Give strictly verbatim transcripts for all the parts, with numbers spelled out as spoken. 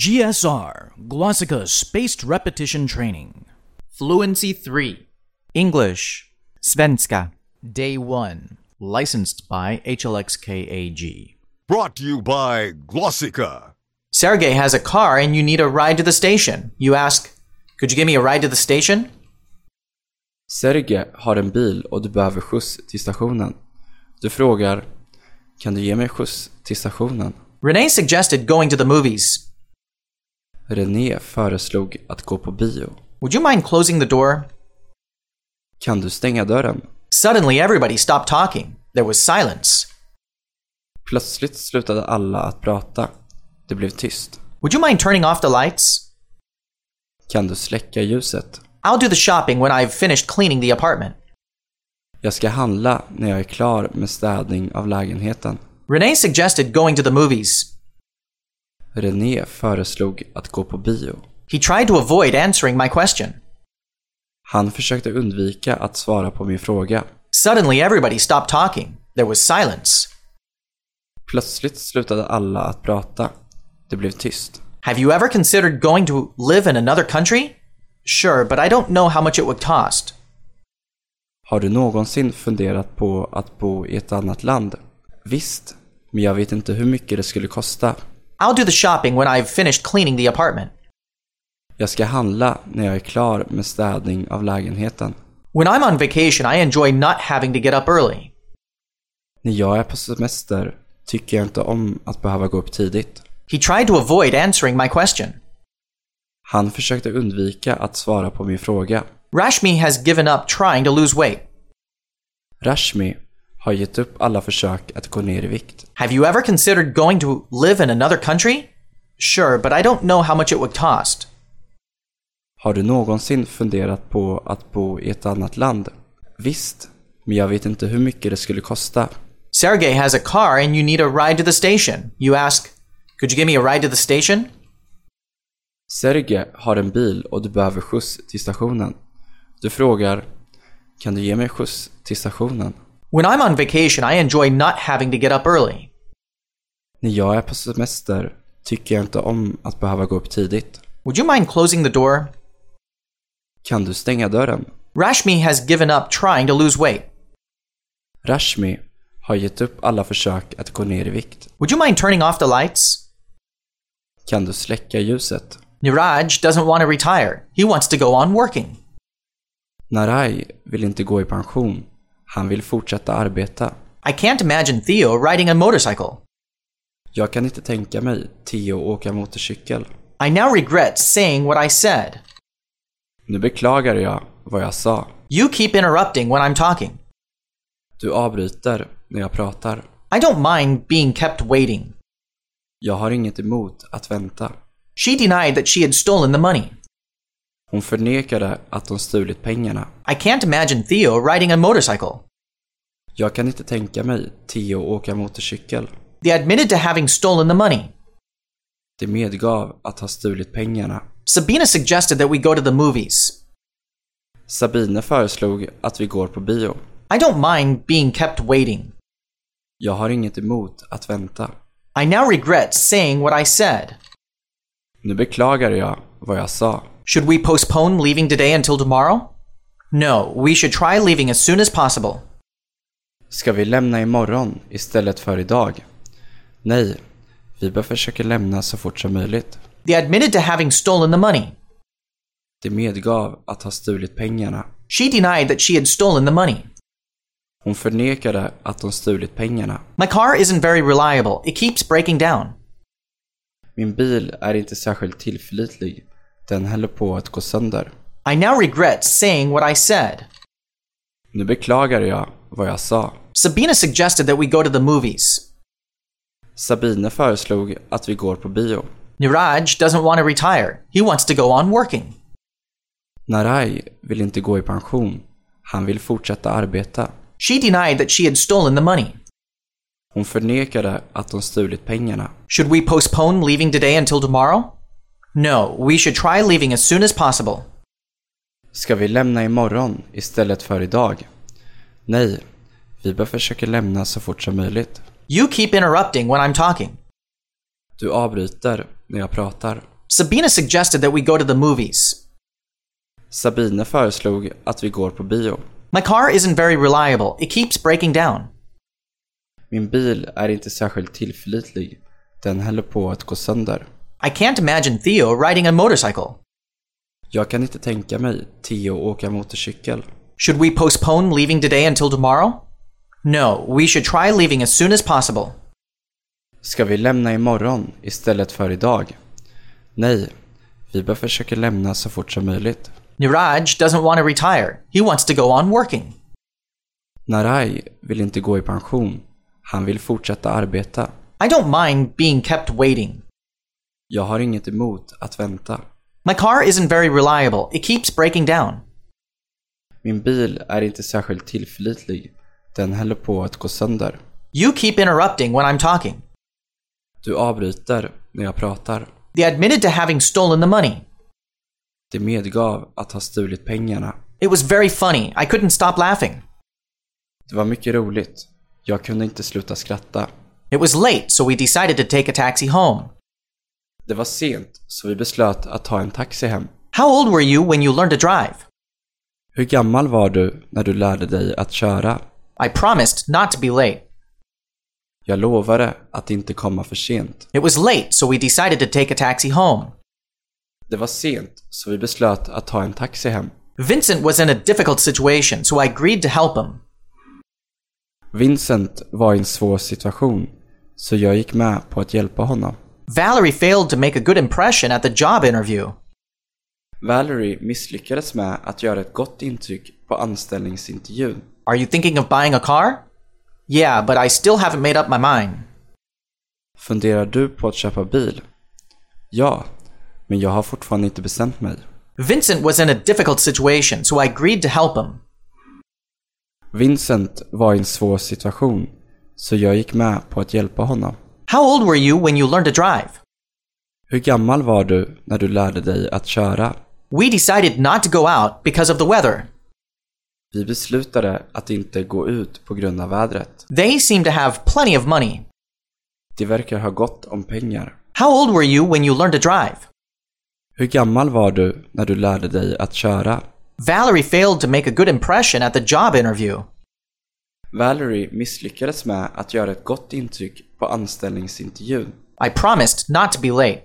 G S R, Glossika Spaced Repetition Training. Fluency three. English. Svenska. Day one. Licensed by H L X K A G. Brought to you by Glossika. Sergey has a car and you need a ride to the station. You ask, could you give me a ride to the station? Sergej har en bil och du behöver skjuts till stationen. Du frågar, kan du ge mig skjuts till stationen? Renee suggested going to the movies. René föreslog att gå på bio. Would you mind closing the door? Kan du stänga dörren? Suddenly everybody stopped talking. There was silence. Plötsligt slutade alla att prata. Det blev tyst. Would you mind turning off the lights? Kan du släcka ljuset? I'll do the shopping when I've finished cleaning the apartment. Jag ska handla när jag är klar med städning av lägenheten. Renee suggested going to the movies. René föreslog att gå på bio. He tried to avoid answering my question. Han försökte undvika att svara på min fråga. Suddenly everybody stopped talking. There was silence. Plötsligt slutade alla att prata. Det blev tyst. Have you ever considered going to live in another country? Sure, but I don't know how much it would cost. Har du någonsin funderat på att bo i ett annat land? Visst, men jag vet inte hur mycket det skulle kosta. I'll do the shopping when I've finished cleaning the apartment. Jag ska handla när jag är klar med städning av lägenheten. When I'm on vacation, I enjoy not having to get up early. När jag är på semester tycker jag inte om att behöva gå upp tidigt. He tried to avoid answering my question. Han försökte undvika att svara på min fråga. Rashmi has given up trying to lose weight. Rashmi har gett upp alla försök att gå ner i vikt. Have you ever considered going to live in another country? Sure, but I don't know how much it would cost. Har du någonsin funderat på att bo i ett annat land? Visst, men jag vet inte hur mycket det skulle kosta. Sergey has a car and you need a ride to the station. You ask, could you give me a ride to the station? Sergej har en bil och du behöver skjuts till stationen. Du frågar, kan du ge mig skjuts till stationen? When I'm on vacation, I enjoy not having to get up early. När jag är på semester tycker jag inte om att behöva gå upp tidigt. Would you mind closing the door? Kan du stänga dörren? Rashmi has given up trying to lose weight. Rashmi har gett upp alla försök att gå ner i vikt. Would you mind turning off the lights? Kan du släcka ljuset? Niraj doesn't want to retire. He wants to go on working. Naraj vill inte gå i pension. Han vill fortsätta arbeta. I can't imagine Theo riding a motorcycle. Jag kan inte tänka mig Theo åka motorcykel. I now regret saying what I said. Nu beklagar jag vad jag sa. You keep interrupting when I'm talking. Du avbryter när jag pratar. I don't mind being kept waiting. Jag har inget emot att vänta. She denied that she had stolen the money. Hon förnekade att hon stulit pengarna. I can't imagine Theo riding a motorcycle. Jag kan inte tänka mig Theo åka motorcykel. They admitted to having stolen the money. De medgav att ha stulit pengarna. Sabina suggested that we go to the movies. Sabine föreslog att vi går på bio. I don't mind being kept waiting. Jag har inget emot att vänta. I now regret saying what I said. Nu beklagar jag vad jag sa. Should we postpone leaving today until tomorrow? No, we should try leaving as soon as possible. Ska vi lämna imorgon istället för idag? Nej, vi bör försöka lämna så fort som möjligt. They admitted to having stolen the money. De medgav att ha stulit pengarna. She denied that she had stolen the money. Hon förnekade att hon stulit pengarna. My car isn't very reliable. It keeps breaking down. Min bil är inte särskilt tillförlitlig. Den håller på att gå sönder. I now regret saying what I said. Nu beklagar jag vad jag sa. Sabina suggested that we go to the movies. Sabine föreslog att vi går på bio. Niraj doesn't want to retire. He wants to go on working. Naraj vill inte gå i pension. Han vill fortsätta arbeta. She denied that she had stolen the money. Hon förnekade att hon stulit pengarna. Should we postpone leaving today until tomorrow? No, we should try leaving as soon as possible. Ska vi lämna imorgon istället för idag? Nej, vi bör försöka lämna så fort som möjligt. You keep interrupting when I'm talking. Du avbryter när jag pratar. Sabina suggested that we go to the movies. Sabine föreslog att vi går på bio. My car isn't very reliable. It keeps breaking down. Min bil är inte särskilt tillförlitlig. Den håller på att gå sönder. I can't imagine Theo riding a motorcycle. Jag kan inte tänka mig Theo åka motorcykel. Should we postpone leaving today until tomorrow? No, we should try leaving as soon as possible. Ska vi lämna imorgon istället för idag? Nej, vi bör försöka lämna så fort som möjligt. Niraj doesn't want to retire. He wants to go on working. Naraj vill inte gå i pension. Han vill fortsätta arbeta. I don't mind being kept waiting. Jag har inget emot att vänta. My car isn't very reliable. It keeps breaking down. Min bil är inte särskilt tillförlitlig. Den håller på att gå sönder. You keep interrupting when I'm talking. Du avbryter när jag pratar. They admitted to having stolen the money. De medgav att ha stulit pengarna. It was very funny. I couldn't stop laughing. Det var mycket roligt. Jag kunde inte sluta skratta. It was late, so we decided to take a taxi home. Det var sent, så vi beslöt att ta en taxi hem. How old were you when you learned to drive? Hur gammal var du när du lärde dig att köra? I promised not to be late. Jag lovade att inte komma för sent. It was late, so we decided to take a taxi home. Det var sent, så vi beslöt att ta en taxi hem. Vincent was in a difficult situation, so I agreed to help him. Vincent var i en svår situation, så jag gick med på att hjälpa honom. Valerie failed to make a good impression at the job interview. Valerie misslyckades med att göra ett gott intryck på anställningsintervjun. Are you thinking of buying a car? Yeah, but I still haven't made up my mind. Funderar du på att köpa bil? Ja, men jag har fortfarande inte bestämt mig. Vincent was in a difficult situation, so I agreed to help him. Vincent var i en svår situation, så jag gick med på att hjälpa honom. How old were you when you learned to drive? Hur gammal var du när du lärde dig att köra? We decided not to go out because of the weather. Vi beslutade att inte gå ut på grund av vädret. They seem to have plenty of money. De verkar ha gott om pengar. How old were you when you learned to drive? Hur gammal var du när du lärde dig att köra? Valerie failed to make a good impression at the job interview. Valerie misslyckades med att göra ett gott intryck på anställningsintervjun. I promised not to be late.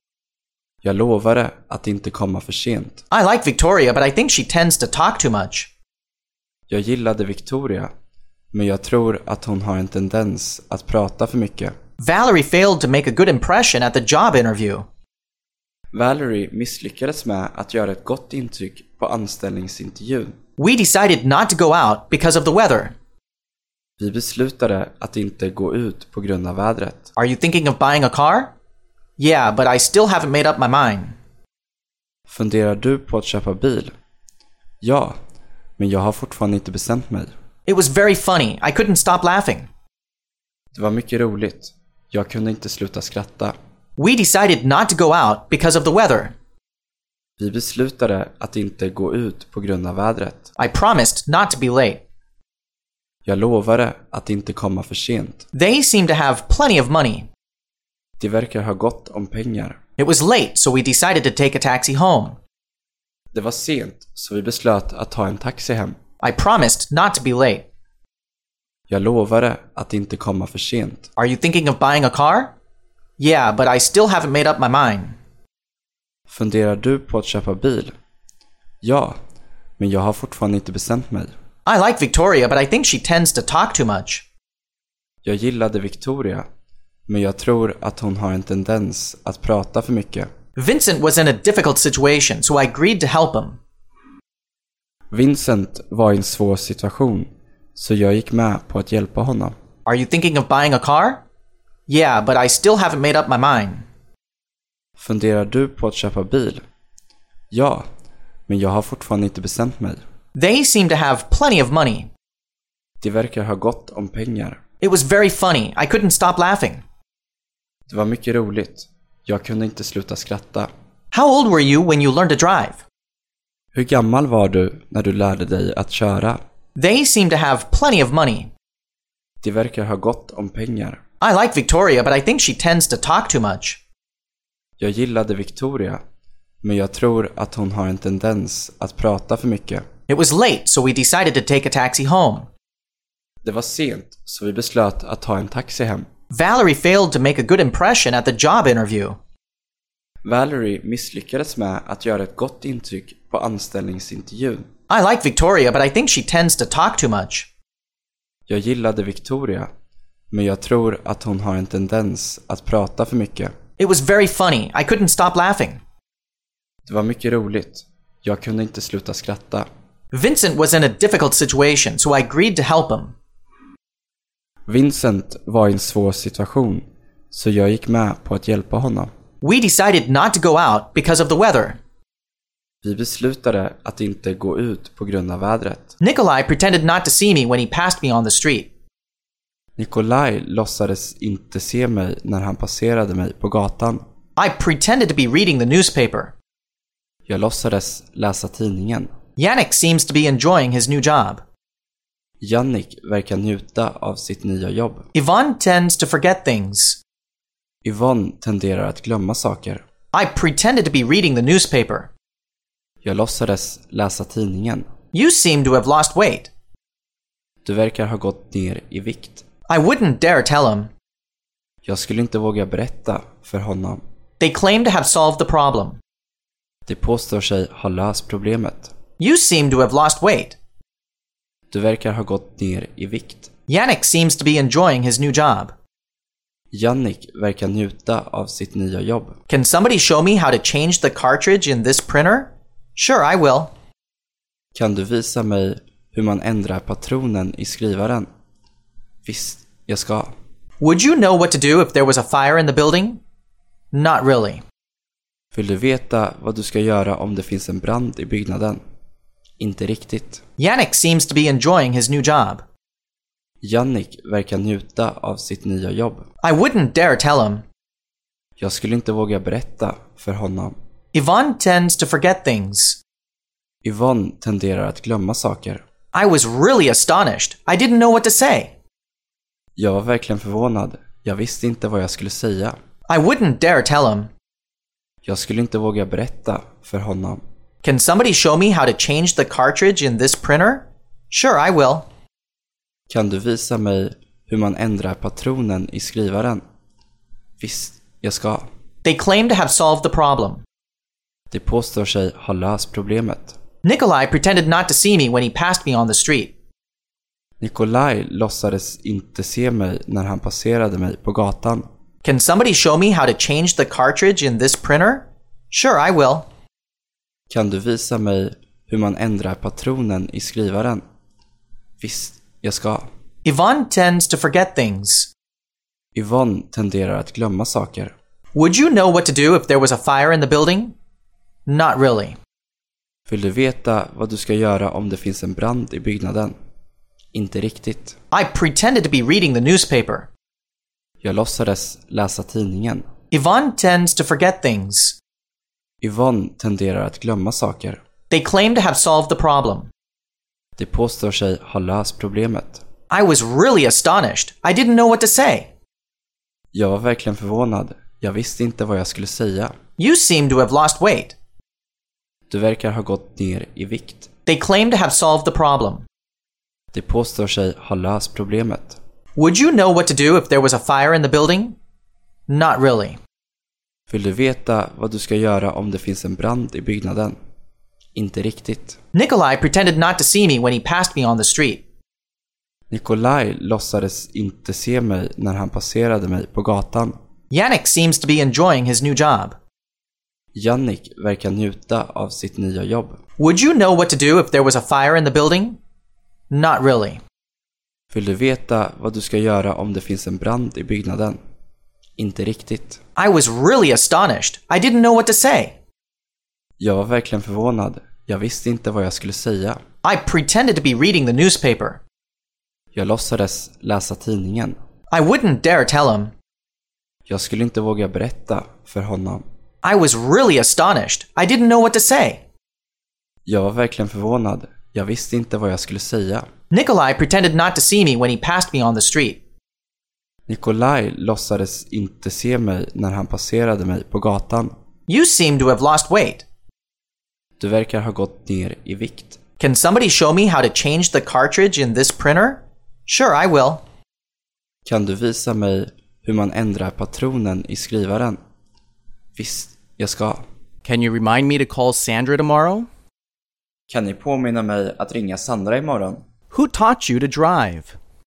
Jag lovade att inte komma för sent. I like Victoria, but I think she tends to talk too much. Jag gillade Victoria, men jag tror att hon har en tendens att prata för mycket. Valerie failed to make a good impression at the job interview. Valerie misslyckades med att göra ett gott intryck på anställningsintervjun. We decided not to go out because of the weather. Vi beslutade att inte gå ut på grund av vädret. Are you thinking of buying a car? Yeah, but I still haven't made up my mind. Funderar du på att köpa bil? Ja, men jag har fortfarande inte bestämt mig. It was very funny. I couldn't stop laughing. Det var mycket roligt. Jag kunde inte sluta skratta. We decided not to go out because of the weather. Vi beslutade att inte gå ut på grund av vädret. I promised not to be late. Jag lovade att inte komma för sent. They seem to have plenty of money. De verkar ha gott om pengar. It was late, so we decided to take a taxi home. Det var sent, så vi beslöt att ta en taxi hem. I promised not to be late. Jag lovade att inte komma för sent. Are you thinking of buying a car? Yeah, but I still haven't made up my mind. Funderar du på att köpa bil? Ja, men jag har fortfarande inte bestämt mig. I like Victoria, but I think she tends to talk too much. Jag gillade Victoria, men jag tror att hon har en tendens att prata för mycket. Vincent was in a difficult situation, so I agreed to help him. Vincent var i en svår situation, så jag gick med på att hjälpa honom. Are you thinking of buying a car? Yeah, but I still haven't made up my mind. Funderar du på att köpa bil? Ja, men jag har fortfarande inte bestämt mig. They seem to have plenty of money. De verkar ha gott om pengar. It was very funny. I couldn't stop laughing. Det var mycket roligt. Jag kunde inte sluta skratta. How old were you when you learned to drive? Hur gammal var du när du lärde dig att köra? They seem to have plenty of money. De verkar ha gott om pengar. I like Victoria, but I think she tends to talk too much. Jag gillade Victoria, men jag tror att hon har en tendens att prata för mycket. It was late, so we decided to take a taxi home. Det var sent, så vi beslöt att ta en taxi hem. Valerie failed to make a good impression at the job interview. Valerie misslyckades med att göra ett gott intryck på anställningsintervjun. I like Victoria, but I think she tends to talk too much. Jag gillade Victoria, men jag tror att hon har en tendens att prata för mycket. It was very funny. I couldn't stop laughing. Det var mycket roligt. Jag kunde inte sluta skratta. Vincent was in a difficult situation, so I agreed to help him. Vincent var i en svår situation, så jag gick med på att hjälpa honom. We decided not to go out because of the weather. Vi beslutade att inte gå ut på grund av vädret. Nikolai pretended not to see me when he passed me on the street. Nikolaj låtsades inte se mig när han passerade mig på gatan. I pretended to be reading the newspaper. Jag låtsades läsa tidningen. Yannick seems to be enjoying his new job. Jannik verkar njuta av sitt nya jobb. Yvonne tends to forget things. Yvonne tenderar att glömma saker. I pretended to be reading the newspaper. Jag låtsades läsa tidningen. You seem to have lost weight. Du verkar ha gått ner i vikt. I wouldn't dare tell him. Jag skulle inte våga berätta för honom. They claim to have solved the problem. De påstår sig ha löst problemet. You seem to have lost weight. Du verkar ha gått ner i vikt. Yannick seems to be enjoying his new job. Jannik verkar njuta av sitt nya jobb. Can somebody show me how to change the cartridge in this printer? Sure, I will. Kan du visa mig hur man ändrar patronen i skrivaren? Visst, jag ska. Would you know what to do if there was a fire in the building? Not really. Vill du veta vad du ska göra om det finns en brand i byggnaden? Inte riktigt. Yannick seems to be enjoying his new job. Jannik verkar njuta av sitt nya jobb. I wouldn't dare tell him. Jag skulle inte våga berätta för honom. Yvonne tends to forget things. Yvonne tenderar att glömma saker. I was really astonished. I didn't know what to say. Jag var verkligen förvånad. Jag visste inte vad jag skulle säga. I wouldn't dare tell him. Jag skulle inte våga berätta för honom. Can somebody show me how to change the cartridge in this printer? Sure, I will. Kan du visa mig hur man ändrar patronen i skrivaren? Visst, jag ska. They claim to have solved the problem. De påstår sig ha löst problemet. Nikolai pretended not to see me when he passed me on the street. Nikolaj låtsades inte se mig när han passerade mig på gatan. Can somebody show me how to change the cartridge in this printer? Sure, I will. Kan du visa mig hur man ändrar patronen i skrivaren? Visst, jag ska. Yvonne tends to forget things. Yvonne tenderar att glömma saker. Would you know what to do if there was a fire in the building? Not really. Vill du veta vad du ska göra om det finns en brand i byggnaden? Inte riktigt. I pretended to be reading the newspaper. Jag låtsades läsa tidningen. Yvonne tends to forget things. Yvonne tenderar att glömma saker. They claim to have solved the problem. De påstår sig ha löst problemet. I was really astonished. I didn't know what to say. Jag var verkligen förvånad. Jag visste inte vad jag skulle säga. You seem to have lost weight. Du verkar ha gått ner i vikt. They claim to have solved the problem. De påstår sig ha löst problemet. Would you know what to do if there was a fire in the building? Not really. Vill du veta vad du ska göra om det finns en brand i byggnaden? Inte riktigt. Nikolai pretended not to see me when he passed me on the street. Nikolaj låtsades inte se mig när han passerade mig på gatan. Yannick seems to be enjoying his new job. Jannik verkar njuta av sitt nya jobb. Would you know what to do if there was a fire in the building? Not really. Vill du veta vad du ska göra om det finns en brand i byggnaden? Inte riktigt. I was really astonished. I didn't know what to say. Jag var verkligen förvånad. Jag visste inte vad jag skulle säga. I pretended to be reading the newspaper. Jag låtsades läsa tidningen. I wouldn't dare tell him. Jag skulle inte våga berätta för honom. I was really astonished. I didn't know what to say. Jag var verkligen förvånad. Jag visste inte vad jag skulle säga. Nikolai pretended not to see me when he passed me on the street. Nikolaj låtsades inte se mig när han passerade mig på gatan. You seem to have lost weight. Du verkar ha gått ner i vikt. Can somebody show me how to change the cartridge in this printer? Sure, I will. Kan du visa mig hur man ändrar patronen i skrivaren? Visst, jag ska. Can you remind me to call Sandra tomorrow? Kan ni påminna mig att ringa Sandra imorgon? Who taught you to drive?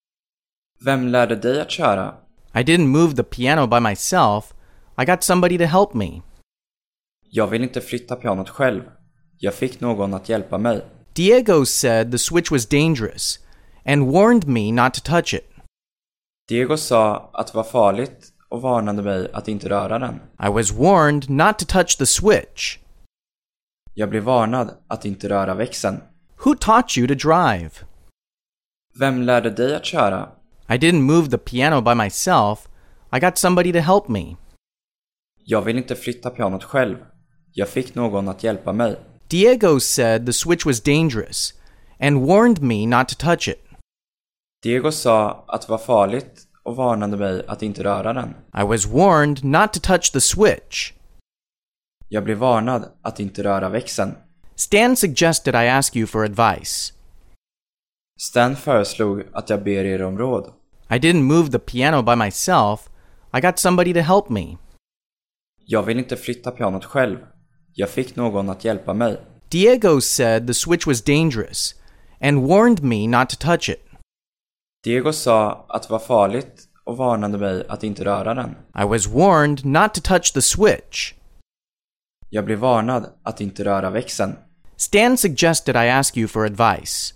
Vem lärde dig att köra? I didn't move the piano by myself. I got somebody to help me. Jag vill inte flytta pianot själv. Jag fick någon att hjälpa mig. Diego said the switch was dangerous and warned me not to touch it. Diego sa att det var farligt och varnade mig att inte röra den. I was warned not to touch the switch. Jag blev varnad att inte röra växeln. Who taught you to drive? Vem lärde dig att köra? I didn't move the piano by myself. I got somebody to help me. Jag vill inte flytta pianot själv. Jag fick någon att hjälpa mig. Diego said the switch was dangerous and warned me not to touch it. Diego sa att det var farligt och varnade mig att inte röra den. I was warned not to touch the switch. Jag blev varnad att inte röra växeln. Stan suggested I ask you for advice. Stan föreslog att jag ber er om råd. I didn't move the piano by myself. I got somebody to help me. Jag vill inte flytta pianot själv. Jag fick någon att hjälpa mig. Diego said the switch was dangerous and warned me not to touch it. Diego sa att det var farligt och varnade mig att inte röra den. I was warned not to touch the switch. Jag blev varnad att inte röra växeln. Stan suggested I ask you for advice.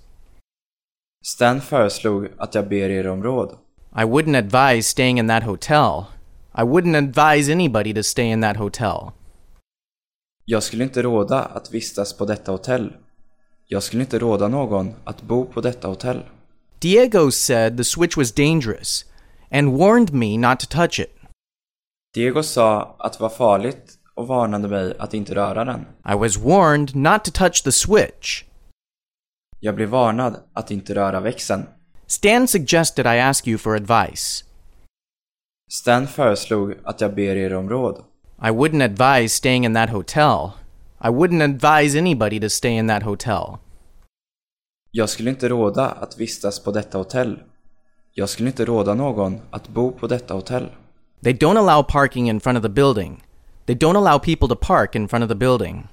Stan föreslog att jag ber er om råd. I wouldn't advise staying in that hotel. I wouldn't advise anybody to stay in that hotel. Jag skulle inte råda att vistas på detta hotell. Jag skulle inte råda någon att bo på detta hotell. Diego said the switch was dangerous and warned me not to touch it. Diego sa att det var farligt och varnade mig att inte röra den. I was warned not to touch the switch. Jag blev varnad att inte röra växeln. Stan suggested I ask you for advice. Stan föreslog att jag ber er om råd. I wouldn't advise staying in that hotel. I wouldn't advise anybody to stay in that hotel. Jag skulle inte råda att vistas på detta hotell. Jag skulle inte råda någon att bo på detta hotell. They don't allow parking in front of the building. They don't allow people to park in front of the building.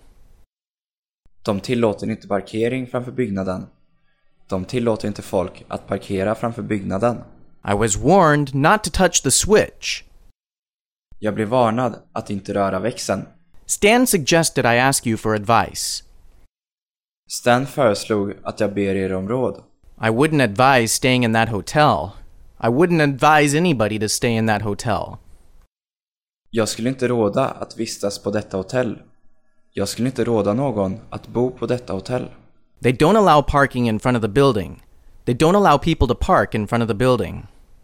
De tillåter inte parkering framför byggnaden. De tillåter inte folk att parkera framför byggnaden. I was warned not to touch the switch. Jag blev varnad att inte röra växeln. Stan suggested I ask you for advice. Stan föreslog att jag ber er om råd. I wouldn't advise staying in that hotel. I wouldn't advise anybody to stay in that hotel. Jag skulle inte råda att vistas på detta hotell. Jag skulle inte råda någon att bo på detta hotell. They don't allow parking in front of the building. They don't allow people to park in front of the building.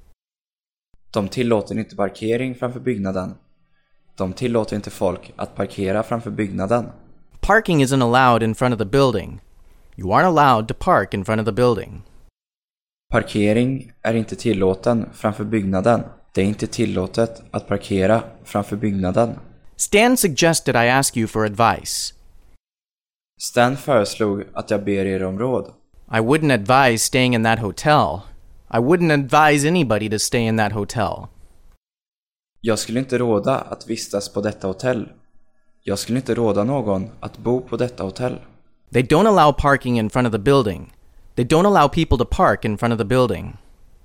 De tillåter inte parkering framför byggnaden. De tillåter inte folk att parkera framför byggnaden. Parking isn't allowed in front of the building. You aren't allowed to park in front of the building. Parkering är inte tillåten framför byggnaden. Det är inte tillåtet att parkera framför byggnaden. Stan suggested I ask you for advice. Stan föreslog att jag ber er om råd. I wouldn't advise staying in that hotel. I wouldn't advise anybody to stay in that hotel. Jag skulle inte råda att vistas på detta hotell. Jag skulle inte råda någon att bo på detta hotell. They don't allow parking in front of the building. They don't allow people to park in front of the building.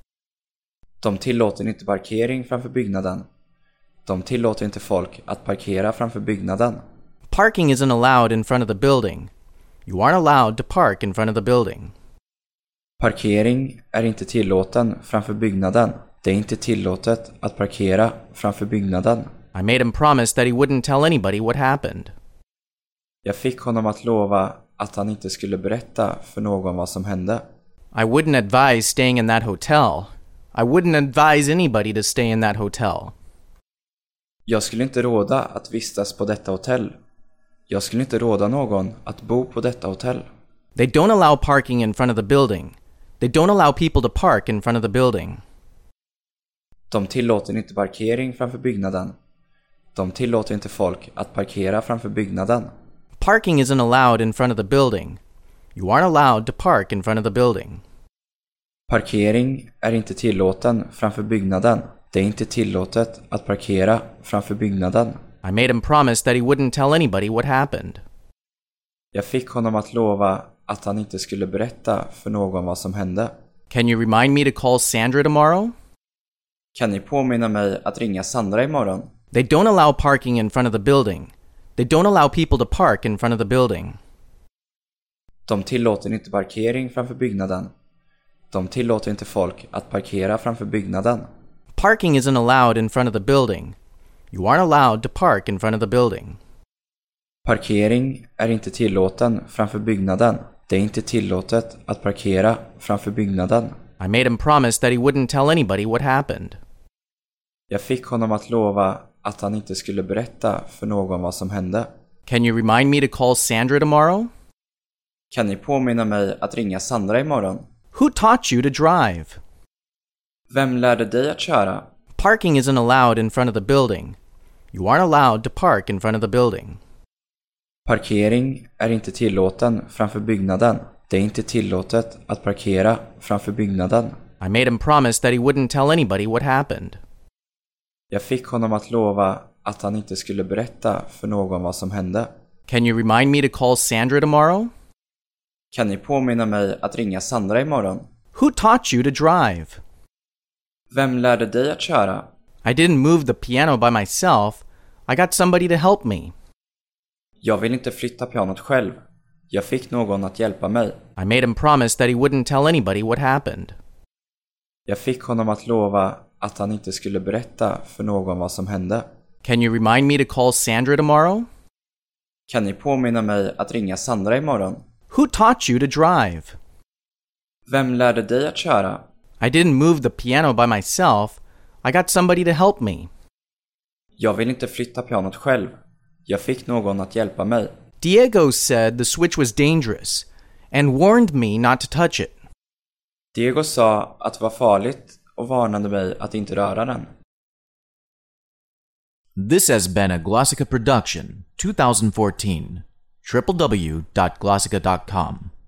De tillåter inte parkering framför byggnaden. De tillåter inte folk att parkera framför byggnaden. Parking isn't allowed in front of the building. You aren't allowed to park in front of the building. Parkering är inte tillåten framför byggnaden. Det är inte tillåtet att parkera framför byggnaden. I made him promise that he wouldn't tell anybody what happened. Jag fick honom att lova att han inte skulle berätta för någon vad som hände. I wouldn't advise staying in that hotel. I wouldn't advise anybody to stay in that hotel. Jag skulle inte råda att vistas på detta hotell. Jag skulle inte råda någon att bo på detta hotell. They don't allow parking in front of the building. They don't allow people to park in front of the building. De tillåter inte parkering framför byggnaden. De tillåter inte folk att parkera framför byggnaden. Parking isn't allowed in front of the building. You aren't allowed to park in front of the building. Parkering är inte tillåten framför byggnaden. Det är inte tillåtet att parkera framför byggnaden. I made him promise that he wouldn't tell anybody what happened. Jag fick honom att lova att han inte skulle berätta för någon vad som hände. Can you remind me to call Sandra tomorrow? Kan ni påminna mig att ringa Sandra imorgon? They don't allow parking in front of the building. They don't allow people to park in front of the building. De tillåter inte parkering framför byggnaden. De tillåter inte folk att parkera framför byggnaden. Parking isn't allowed in front of the building. You aren't allowed to park in front of the building. Parkering är inte tillåten framför byggnaden. Det är inte tillåtet att parkera framför byggnaden. I made him promise that he wouldn't tell anybody what happened. Jag fick honom att lova att han inte skulle berätta för någon vad som hände. Can you remind me to call Sandra tomorrow? Kan ni påminna mig att ringa Sandra imorgon? Who taught you to drive? Vem lärde dig att köra? Parking isn't allowed in front of the building. You aren't allowed to park in front of the building. Parkering är inte tillåten framför byggnaden. Det är inte tillåtet att parkera framför byggnaden. I made him promise that he wouldn't tell anybody what happened. Jag fick honom att lova att han inte skulle berätta för någon vad som hände. Can you remind me to call Sandra tomorrow? Kan ni påminna mig att ringa Sandra imorgon? Who taught you to drive? Vem lärde dig att köra? I didn't move the piano by myself. I got somebody to help me. Jag vill inte flytta pianot själv. Jag fick någon att hjälpa mig. I made him promise that he wouldn't tell anybody what happened. Jag fick honom att lova att han inte skulle berätta för någon vad som hände. Can you remind me to call Sandra tomorrow? Kan ni påminna mig att ringa Sandra imorgon? Who taught you to drive? Vem lärde dig att köra? I didn't move the piano by myself. I got somebody to help me. Jag vill inte flytta pianot själv. Jag fick någon att hjälpa mig. Diego said the switch was dangerous and warned me not to touch it. Diego sa att det var farligt och varnade mig att inte röra den. This has been a Glossica production, twenty fourteen. w w w dot glossica dot com